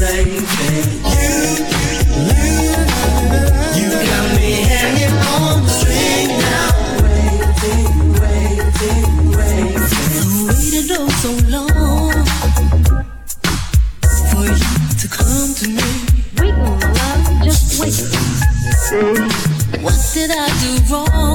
You got me hanging on the string now. Waited oh so long for you to come to me. Wait, my love, just wait. What did I do wrong?